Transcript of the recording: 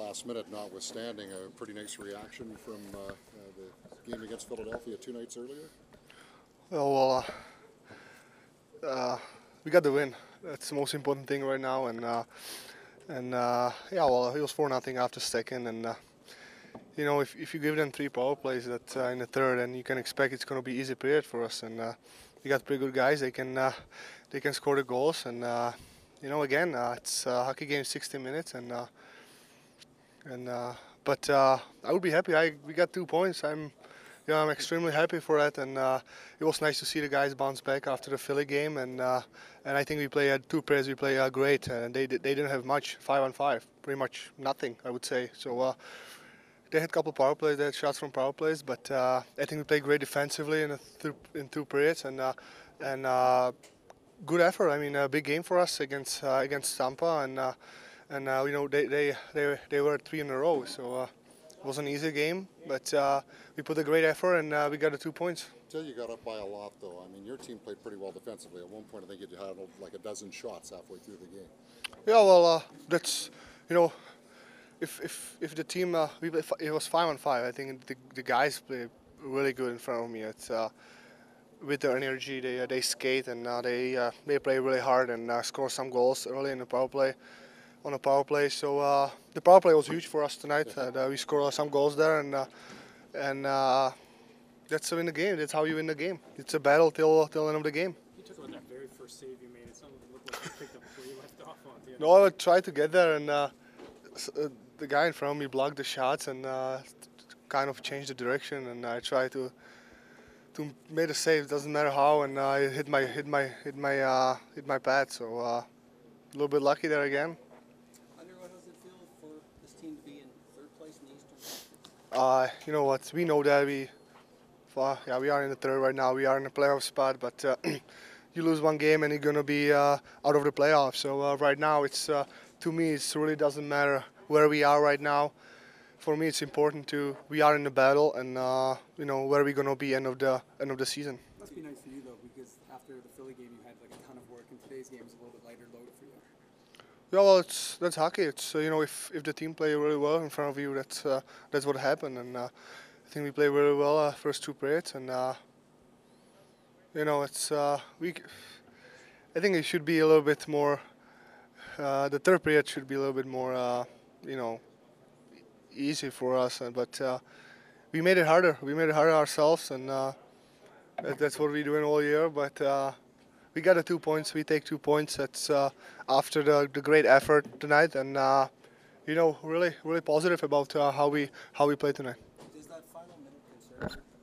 last minute notwithstanding, a pretty nice reaction from the game against Philadelphia 2 nights earlier. We got the win. That's the most important thing right now, and yeah, well, it was 4-0 after second, and you know, if you give them 3 power plays that in the third, and you can expect it's going to be easy period for us, and we got pretty good guys. They can score the goals, and you know, again, it's a hockey game, 60 minutes, but I would be happy. We got 2 points. I'm extremely happy for that, and it was nice to see the guys bounce back after the Philly game, and I think we played 2 pairs. We played great, and they didn't have much, 5-on-5, pretty much nothing, I would say. So they had a couple power plays, they had shots from power plays, but I think we played great defensively in 2 periods, and good effort. I mean, a big game for us against Tampa, and you know, they were 3 in a row, so. It was an easy game, but we put a great effort, and we got the 2 points. Until you got up by a lot, though. I mean, your team played pretty well defensively. At one point, I think you had like a dozen shots halfway through the game. Yeah, well, that's, you know, if the team it was 5-on-5. I think the guys played really good in front of me. It's with their energy, they skate, and they play really hard and score some goals early in the power play. On a power play, so the power play was huge for us tonight. We scored some goals there, and that's win the game. That's how you win the game. It's a battle till the end of the game. You talked about that very first save you made. It looked like you picked up where you left off on the end. No, I tried to get there, and the guy in front of me blocked the shots and kind of changed the direction, and I tried to make a save. Doesn't matter how, and I hit my pad. So a little bit lucky there again. How does it feel for this team to be in 3rd place in the Eastern? You know what? We know that we are in the 3rd right now. We are in the playoff spot, but you lose 1 game and you're gonna be out of the playoffs. So right now, it's to me, it really doesn't matter where we are right now. For me, it's important we are in the battle, and you know, where we're gonna be end of the season. It must be nice for you though, because after the Philly game, you had like a ton of work, and today's game is a little bit lighter load for you. Yeah, well, that's hockey. It's you know, if the team play really well in front of you, that's what happened, and I think we played really well first 2 periods, and you know, it's I think it should be a little bit more. The 3rd period should be a little bit more, you know, easy for us, but we made it harder. We made it harder ourselves, and that's what we're doing all year. But we got the 2 points. We take 2 points. That's after the great effort tonight, and you know, really positive about how we play tonight. Does that final minute concern you?